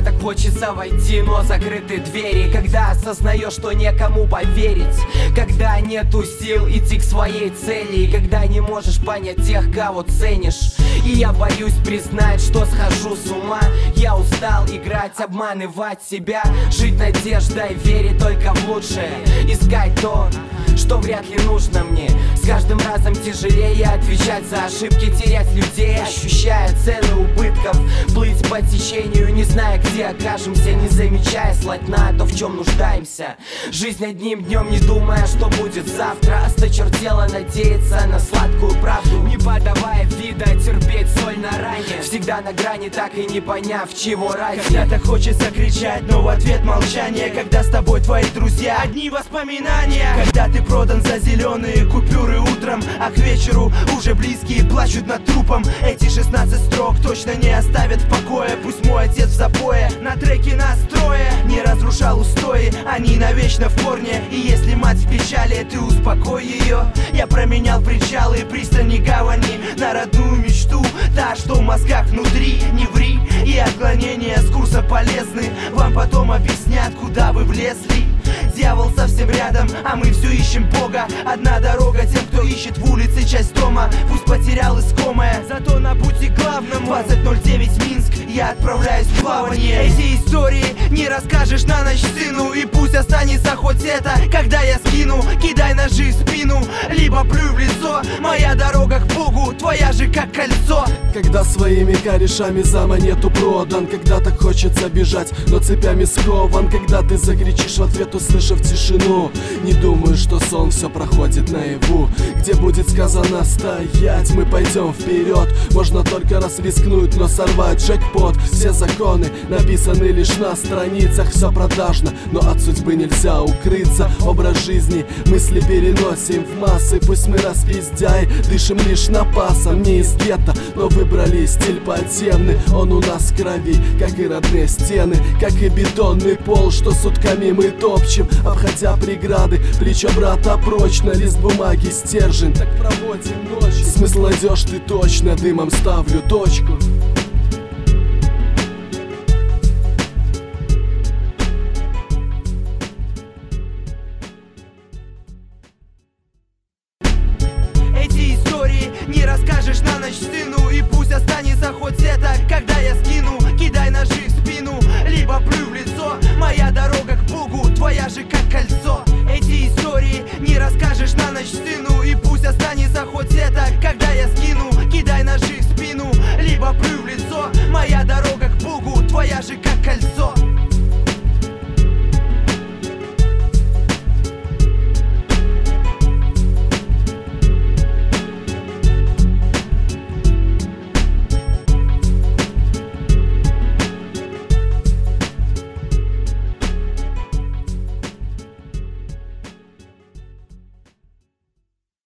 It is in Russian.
так хочется войти, но закрыты двери. Когда осознаешь, что некому поверить, когда нету сил идти к своей цели, и когда не можешь понять тех, кого ценишь. И я боюсь признать, что схожу с ума. Я устал играть, обманывать себя, жить надеждой, верить только в лучшее, искать то, что вряд ли нужно мне. С каждым разом тяжелее отвечать за ошибки, терять людей, ощущая цены убытков, плыть по течению, не зная, где окажемся, не замечая слать на то, в чем нуждаемся. Жизнь одним днем, не думая, что будет завтра. Осточертело надеяться на сладкую правду, не подавая вида, терпеть соль на ране, всегда на грани, так и не поняв, чего ради. Когда-то хочется кричать, но в ответ молчание. Когда с тобой твои друзья, одни воспоминания. Когда ты продан за зеленые купюры утром, а к вечеру уже близкие плачут над трупом. Эти 16 строк точно не оставят в покое. Пусть мой отец в запое, на треке настроя не разрушал устои, они навечно в корне. И если мать в печали, ты успокой ее. Я променял причалы, пристани, гавани на родную мечту, та, что в мозгах внутри. Не ври, и отклонения с курса полезны. Вам потом объяснят, куда вы влезли. Дьявол совсем рядом, а мы все ищем Бога. Одна дорога тем, кто ищет в улице часть дома. Пусть потерял искомое, зато на пути главному. 20:09 Минск, я отправляюсь в плавание. Эти истории не расскажешь на ночь сыну, и пусть останется хоть это, когда я скину. Кидай ножи в спину, либо плюй в лицо. Моя дорога к Богу, твоя же как кольцо. Когда своими корешами за монету продан, когда так хочется бежать, но цепями скован. Когда ты закричишь в ответ, услышав тишину, не думаю, что сон все проходит наяву. Где будет сказано стоять, мы пойдем вперед. Можно только раз рискнуть, но сорвать джекпот. Все законы написаны лишь на страницах. Все продажно, но от судьбы нельзя укрыться. Образ жизни, мысли переносим в массы. Пусть мы распиздяй, дышим лишь напасом. Не из гетто, но выбрали стиль подземный. Он у нас в крови, как и родные стены, как и бетонный пол, что сутками мы топчем, обходя преграды. Плечо брата прочно, лист бумаги стержень. Так проводим ночь. Смысл найдешь ты точно, дымом ставлю точку. Эти истории не расскажешь на ночь сыну, и пусть останется хоть это, когда я скину. Кидай ножи в спину, либо плюй в лицо. Моя дорога к Богу, твоя же как